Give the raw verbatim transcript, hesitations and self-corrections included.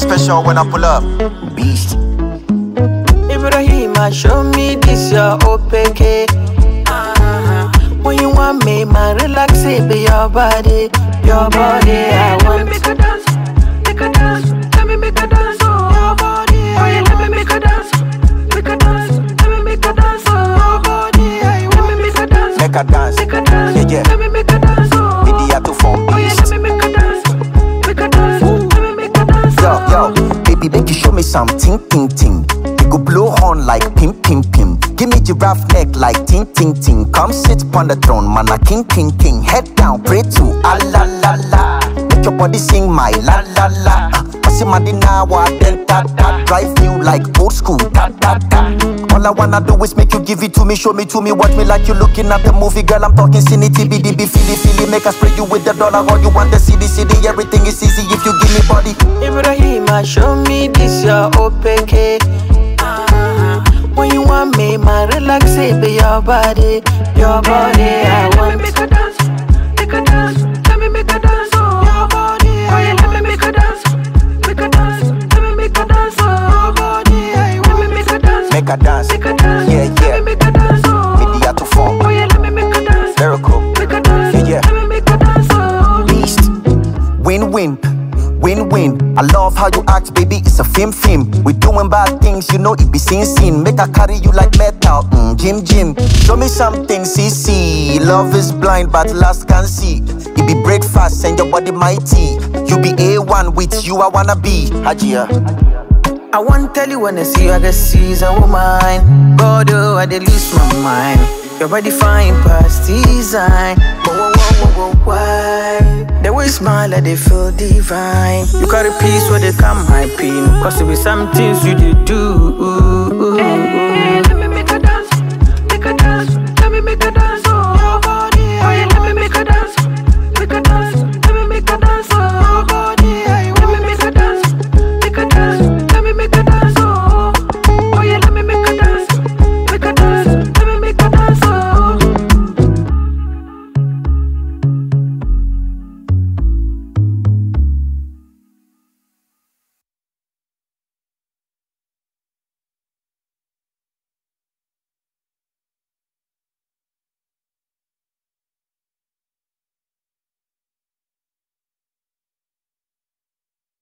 special when I pull up. Beast. Ibrahima, show me this your O P K. Uh-huh. When you want me, man, relax it, be your body, your body. I want. Let me make a dance, make a dance. Let me make a dance, oh your body. Oh yeah, let me make a dance, make a dance. Let me make a dance, oh your body. Let me make a dance, make a dance, make a dance. Yeah, yeah. Let me make a dance, oh. Video to form. Oh yeah, let me make a dance, make a dance. Let me make a dance, yo, yo, baby, make you show me some ting, ting, ting. You go blow horn like pim, pim, pim. Give me giraffe neck like ting, ting, ting. Come sit upon the throne, man, a king, king, king. Head down, pray to Allah, la, la. Make your body sing my la, la, la. Passing my dinner, then ta, ta. Drive you like old school, ta, ta, ta. All I wanna do is make you give it to me, show me to me, watch me like you looking at the movie, girl. I'm talking cine, T B D B, feely, feely. Make us spray you with the dollar, all you want the city, city. Everything is easy if you give me body. Ibrahima, show me this your O P K. Uh-huh. When you want me, man, relax it, be your body, your body. I want. Let me make a dance, make a dance. Let me make a dance, oh your body. Oh yeah, let me make a dance, make a dance. Let me make a dance, oh your body. Let me make a dance, make a dance, make a dance. Yeah, yeah. Let me make a dance, oh. Video to form. Oh yeah, let me make a dance, lyrical. Make a dance, yeah, yeah. Let me make a dance, oh. Beast. Win, win. Win, win. I love how you act, baby, it's a film, film. We doing bad things, you know it be seen, seen. Make I carry you like metal, mm, Jim, Jim. Show me something, see, see. Love is blind, but last can see. It be breakfast and your body mighty. You be A one with you, I wanna be Hajia. I want tell you when I see you, I guess she's a woman. God, oh, I did lose my mind. Your body fine past design. Whoa, whoa, whoa, whoa, whoa, why? The way you smile, I they feel divine. You carry peace where they come my pain. Cause it be some things you did do.